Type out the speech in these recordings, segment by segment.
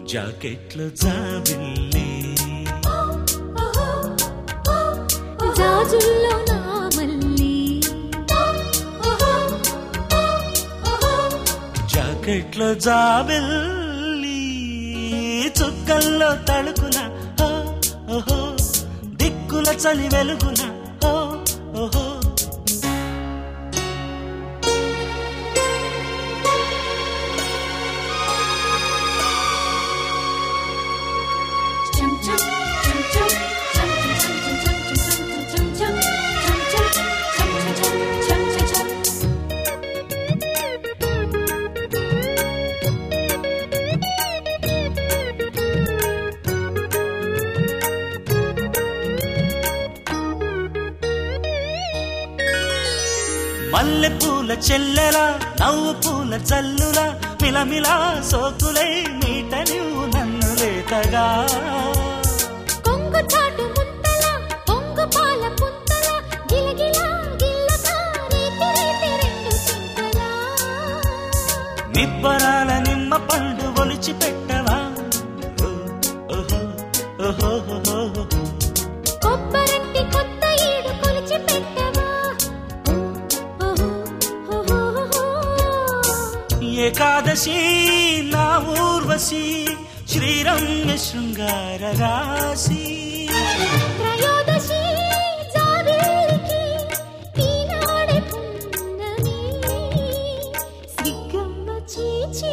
జాకెట్లో జాబిల్లి జాజుల్లో నా మల్లి జాకెట్లో జాబిల్లి చుక్కల్లో తళుకుల ఓహో దిక్కుల చలి వెలుగుల ఓహో మల్లె పూల చెల్లెల నవ్వు పూల చల్లుల మిలమిలా సోకులై మీట నువ్వు నన్ను లేతగా కొంగు చాటు ముత్తల కొంగు పాల పుత్తల గిలగిలా గిల్లగా రేతి రేతి రెండు చింతలా నిబ్బరాల నిమ్మ పండు ఒలిచి పెట్టవా ఓహో ఓహో ఓహో కొబ్బరంటి కొత్త ఈడు కొలిచి పెట్టవా ఏకాదశి నా ఊర్వశి శ్రీరంగ శృంగార రాశి త్రయోదశి జాబిల్లికి ఈనాడే పున్నమి సిగ్గమ్మ చీచీ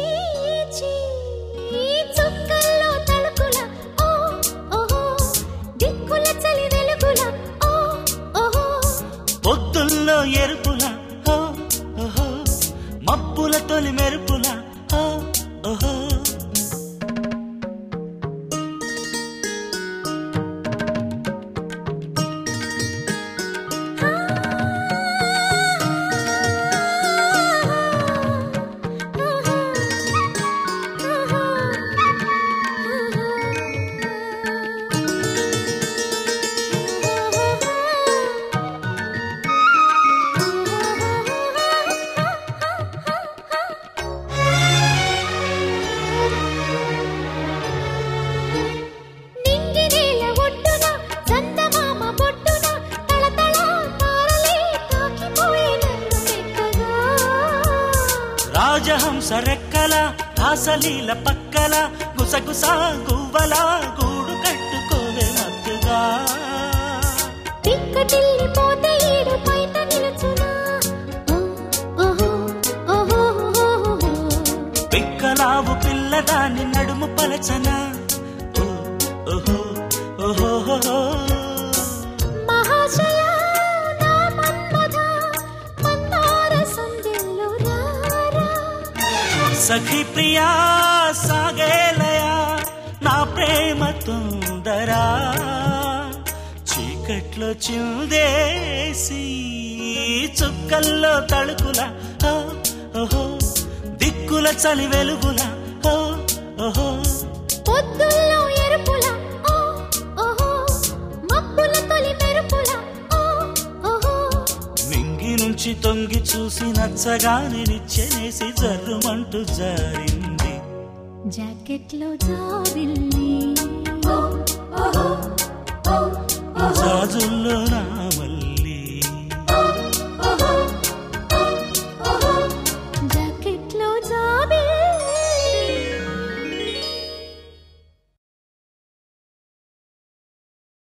చుక్కల్లో తళుకుల ఓహో దిక్కుల చలి వెలుగుల ఓహో పొద్దుల్లో ఎరుపుల ఓహో మబ్బుల తొలి మెరుపుల ఓహో రాజహంస రెక్కల రాసలీల పక్కల గుసగుస గువ్వల గూడు కట్టుకోవే మత్తుగా పిక్కటిల్లిపోతే ఈడు పైట నిలుచునా పిక్కలావు పిల్లదాన్ని నడుము పలచన ఓహో ఓహో మహాశయ నా మన్మథ మందార సంధ్యలో రారా సఖి ప్రియా సాగేలయా నా ప్రేమ తొందరా చీకట్లో చిందేసి చుక్కల్లో తళుకుల ఓహో దిక్కుల చలి వెలుగుల ఓహో పొద్దుల్లో ఎరుపుల ఓహో మబ్బుల తొలి మెరుపుల ఓహో మింగి నుంచి తొంగి చూసి నచ్చగానే నిచ్చెనేసి జర్రుమంటూ జారింది జాకెట్లో జాబిల్లి జాజుల్లో నా